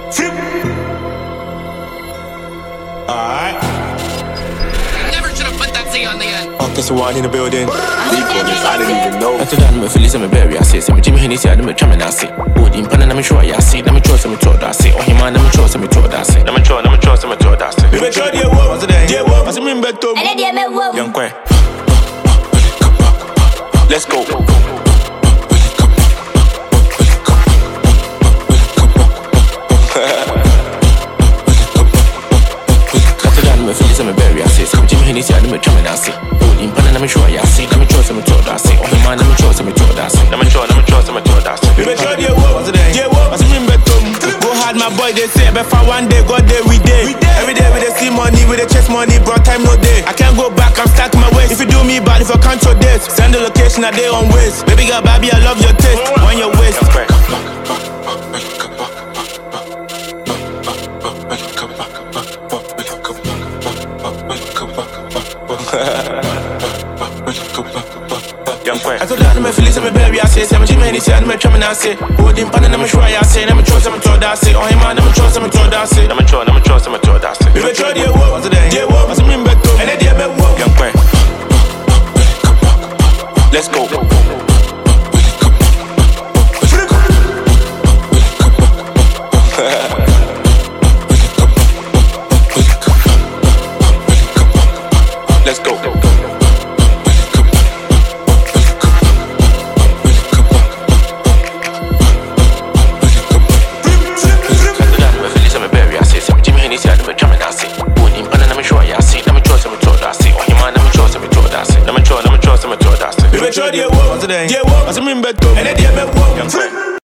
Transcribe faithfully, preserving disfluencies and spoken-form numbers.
Flip. Alright. Never should have put that C on the end. Oh, guess one in the building. I didn't even know. I told them I'm Phillies and Barry, I say, some Jimmy Hennessy, I'm a chairman, I say. Wood in Pan and I'm sure I say, I'm a choice, I'm a told, I say. Oh, him and I'm a choice, I'm a told, I say. I'm a choice, I'm a choice, I'm a told, I say. We make sure the world, the world, as a member to Young Quay. Let's go. I'm Phillies and Barry, I say, some Jimmy Hennessy, I'm a chairman, I say. Wood in Pan and I'm sure I say, I'm a choice, I'm a told, I say. Oh, him and I'm a choice, I'm a told, I say. I'm a choice, I'm a choice, I'm a told, I say. We make sure the world, the world, as a member to go hard, my boy, they say, but for one day, God day, we day. Every day we dey see money, we dey chase money, bro, time no day. I can't go back, I'm stuck my ways. If you do me bad, if I can't show this, send the location, I day on ways. Baby girl, baby, I love your taste, on your waist. I told her I'm a Phillies, I'm a Barry, I say. I'm a Jimmy Hennessy, I'm a chairman, I say. Wood in Pan and I'm a sure I say. I'm a choice, I'm a told, I say. Oh, him and I'm a choice, I'm a told, I say. I'm a choice, I'm a choice, I'm a told, I say. We make sure the world, the world, as a member to and they me work. Young Quay. Let's go. Let's go. We make sure the world, the world, as a member to and they me work.